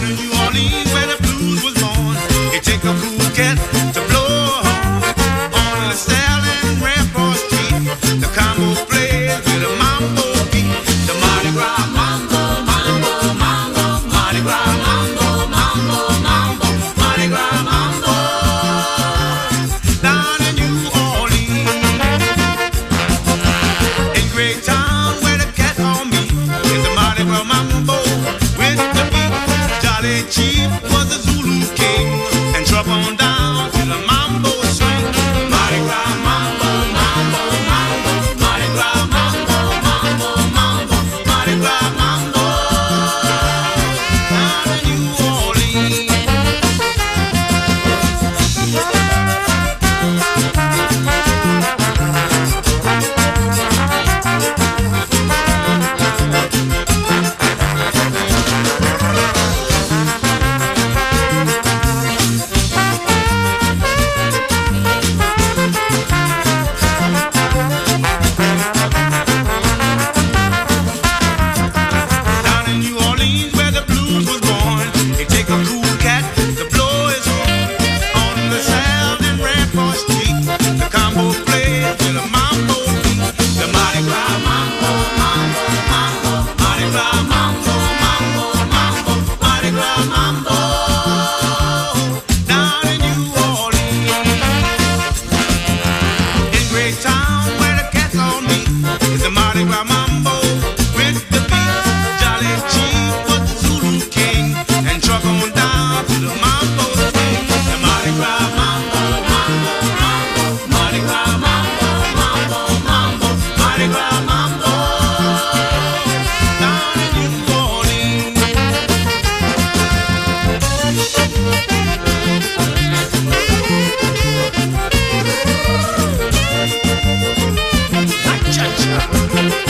Down in New Orleans where the blues was born, it take a cool cat to blow a horn. On the South and Rampart Street, the combo plays with a mambo beat. The Mardi Gras mambo, mambo, mambo, Mardi Gras mambo, mambo, mambo, Mardi Gras mambo. Down in New Orleans, in Great Town where the cat on me is the Mardi Gras mambo with the beat. Jolly Chief was the Zulu king, and drop on down to the mambo swing. Mardi Gras mambo, mambo, mambo, Mardi Gras mambo, mambo, mambo, Mardi Gras mambo. Down in New Orleans. Down in New Orleans where the blues was born, it take a cool cat to blow his horn. On the South and Rampart Street, the combo plays with a mambo beat. The Mardi Gras mambo, mambo, mambo, Mardi Gras mambo, mambo, mambo, Mardi Gras mambo. Down in New Orleans, in Great Town where the cat's on me is the Mardi Gras mambo with the beat. Jolly Chief was the Zulu king, and truck on down to the mambo swing. The Mardi Gras mambo, mambo, mambo, Mardi Gras mambo, mambo, mambo, Mardi Gras mambo. Down in New Orleans. Cha-cha.